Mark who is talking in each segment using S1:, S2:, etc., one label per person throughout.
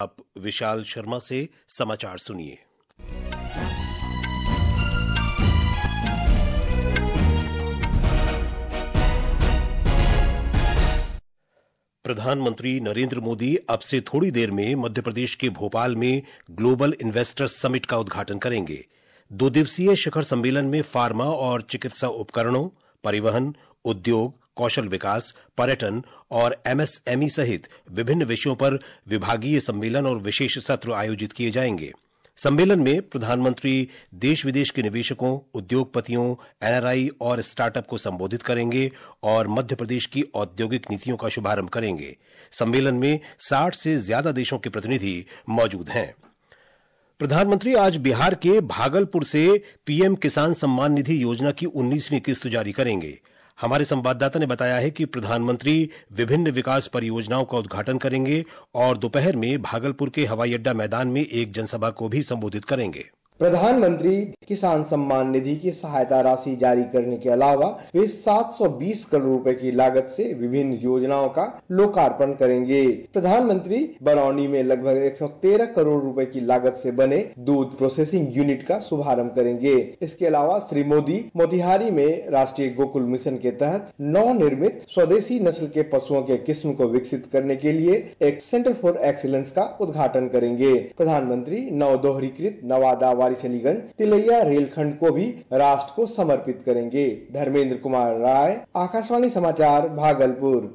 S1: अब विशाल शर्मा से समाचार सुनिए। प्रधानमंत्री नरेंद्र मोदी अब से थोड़ी देर में मध्य प्रदेश के भोपाल में ग्लोबल इन्वेस्टर्स समिट का उद्घाटन करेंगे। 2 दिवसीय शिखर सम्मेलन में फार्मा और चिकित्सा उपकरणों, परिवहन, उद्योग, कौशल विकास, पर्यटन और एमएसएमई सहित विभिन्न विषयों पर विभागीय सम्मेलन और विशेष सत्र आयोजित किए जाएंगे। सम्मेलन में प्रधानमंत्री देश विदेश के निवेशकों, उद्योगपतियों, एनआरआई और स्टार्टअप को संबोधित करेंगे और मध्य प्रदेश की औद्योगिक नीतियों का शुभारंभ करेंगे। सम्मेलन में 60 से ज्यादा देशों के प्रतिनिधि मौजूद हैं। प्रधानमंत्री आज बिहार के भागलपुर से पीएम किसान सम्मान निधि योजना की 19वीं किस्त जारी करेंगे। हमारे संवाददाता ने बताया है कि प्रधानमंत्री विभिन्न विकास परियोजनाओं का उद्घाटन करेंगे और दोपहर में भागलपुर के हवाई अड्डा मैदान में एक जनसभा को भी संबोधित करेंगे।
S2: प्रधानमंत्री किसान सम्मान निधि की सहायता राशि जारी करने के अलावा वे 720 करोड़ रुपए की लागत से विभिन्न योजनाओं का लोकार्पण करेंगे। प्रधानमंत्री बरौनी में लगभग 113 करोड़ रुपए की लागत से बने दूध प्रोसेसिंग यूनिट का शुभारंभ करेंगे। इसके अलावा श्री मोदी मोतिहारी में राष्ट्रीय गोकुल मिशन के तहत नवनिर्मित स्वदेशी नस्ल के पशुओं के किस्म को विकसित करने के लिए एक सेंटर फॉर एक्सीलेंस का उद्घाटन करेंगे। प्रधानमंत्री नवदोहरीकृत नवादा वारिसलीगंज तिलैया रेलखंड को भी राष्ट्र को समर्पित करेंगे। धर्मेंद्र कुमार राय, आकाशवाणी समाचार, भागलपुर।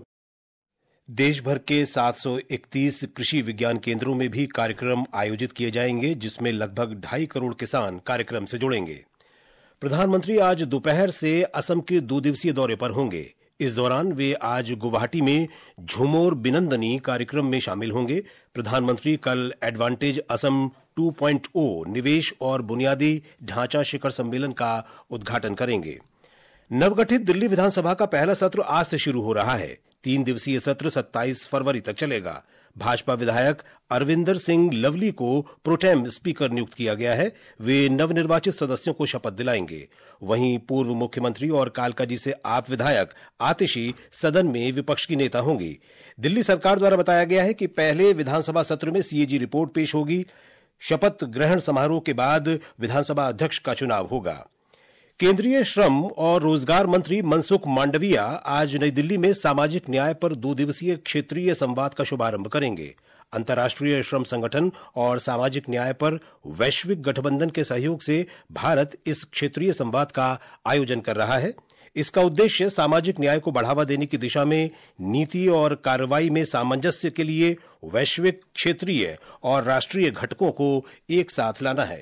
S1: देश भर के 731 कृषि विज्ञान केंद्रों में भी कार्यक्रम आयोजित किए जाएंगे, जिसमें लगभग 2.5 करोड़ किसान कार्यक्रम से जुड़ेंगे। प्रधानमंत्री आज दोपहर से असम के 2 दिवसीय दौरे पर होंगे। इस दौरान वे आज गुवाहाटी में झुमोर बिनंदनी कार्यक्रम में शामिल होंगे। प्रधानमंत्री कल एडवांटेज असम 2.0 निवेश और बुनियादी ढांचा शिखर सम्मेलन का उद्घाटन करेंगे। नवगठित दिल्ली विधानसभा का पहला सत्र आज से शुरू हो रहा है। 3 दिवसीय सत्र 27 फरवरी तक चलेगा। भाजपा विधायक अरविंदर सिंह लवली को प्रोटेम स्पीकर नियुक्त किया गया है। वे नवनिर्वाचित सदस्यों को शपथ दिलाएंगे। वहीं पूर्व मुख्यमंत्री और कालकाजी से आप विधायक आतिशी सदन में विपक्ष की नेता होंगी। दिल्ली सरकार द्वारा बताया गया है कि पहले विधानसभा सत्र में सीएजी रिपोर्ट पेश होगी। शपथ ग्रहण समारोह के बाद विधानसभा अध्यक्ष का चुनाव होगा। केंद्रीय श्रम और रोजगार मंत्री मनसुख मांडविया आज नई दिल्ली में सामाजिक न्याय पर 2 दिवसीय क्षेत्रीय संवाद का शुभारंभ करेंगे। अंतर्राष्ट्रीय श्रम संगठन और सामाजिक न्याय पर वैश्विक गठबंधन के सहयोग से भारत इस क्षेत्रीय संवाद का आयोजन कर रहा है। इसका उद्देश्य सामाजिक न्याय को बढ़ावा देने की दिशा में नीति और कार्रवाई में सामंजस्य के लिए वैश्विक, क्षेत्रीय और राष्ट्रीय घटकों को एक साथ लाना है।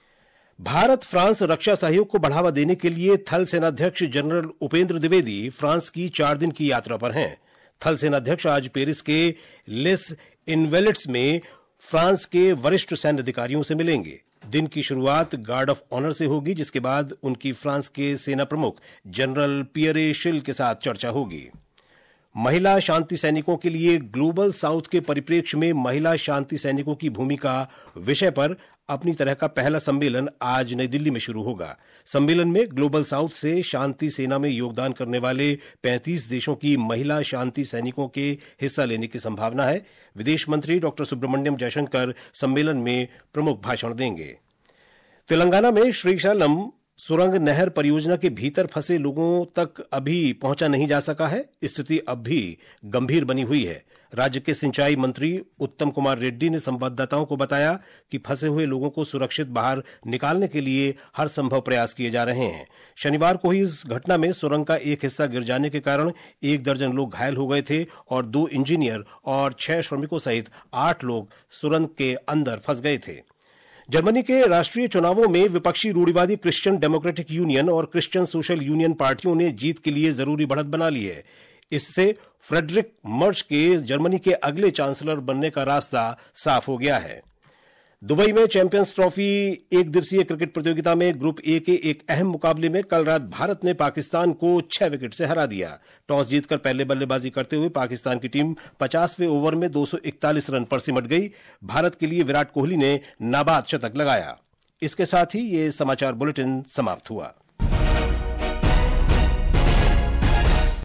S1: भारत फ्रांस रक्षा सहयोग को बढ़ावा देने के लिए थल सेनाध्यक्ष जनरल उपेंद्र द्विवेदी फ्रांस की 4 दिन की यात्रा पर हैं। थल सेनाध्यक्ष आज पेरिस के लेस इनवेलिट्स में फ्रांस के वरिष्ठ सैन्य अधिकारियों से मिलेंगे। दिन की शुरुआत गार्ड ऑफ ऑनर से होगी, जिसके बाद उनकी फ्रांस के सेना प्रमुख जनरल पियरे शिल के साथ चर्चा होगी। महिला शांति सैनिकों के लिए ग्लोबल साउथ के परिप्रेक्ष्य में महिला शांति सैनिकों की भूमिका विषय पर अपनी तरह का पहला सम्मेलन आज नई दिल्ली में शुरू होगा। सम्मेलन में ग्लोबल साउथ से शांति सेना में योगदान करने वाले 35 देशों की महिला शांति सैनिकों के हिस्सा लेने की संभावना है। विदेश मंत्री डॉक्टर सुब्रमण्यम जयशंकर सम्मेलन में प्रमुख भाषण देंगे। तेलंगाना में श्रीशैलम सुरंग नहर परियोजना के भीतर फंसे लोगों तक अभी पहुंचा नहीं जा सका है। स्थिति अब भी गंभीर बनी हुई है। राज्य के सिंचाई मंत्री उत्तम कुमार रेड्डी ने संवाददाताओं को बताया कि फंसे हुए लोगों को सुरक्षित बाहर निकालने के लिए हर संभव प्रयास किए जा रहे हैं। शनिवार को ही इस घटना में सुरंग का एक हिस्सा गिर जाने के कारण 1 दर्जन लोग घायल हो गए थे और 2 इंजीनियर और 6 श्रमिकों सहित 8 लोग सुरंग के अंदर फंस गए थे। जर्मनी के राष्ट्रीय चुनावों में विपक्षी रूढ़िवादी क्रिश्चियन डेमोक्रेटिक यूनियन और क्रिश्चियन सोशल यूनियन पार्टियों ने जीत के लिए जरूरी बढ़त बना ली है। इससे फ्रेडरिक मर्च के जर्मनी के अगले चांसलर बनने का रास्ता साफ हो गया है। दुबई में चैंपियंस ट्रॉफी 1 दिवसीय क्रिकेट प्रतियोगिता में ग्रुप ए के एक अहम मुकाबले में कल रात भारत ने पाकिस्तान को 6 विकेट से हरा दिया। टॉस जीतकर पहले बल्लेबाजी करते हुए पाकिस्तान की टीम 50वें ओवर में 241 रन पर सिमट गई। भारत के लिए विराट कोहली ने नाबाद शतक लगाया। इसके साथ ही ये समाचार बुलेटिन समाप्त हुआ।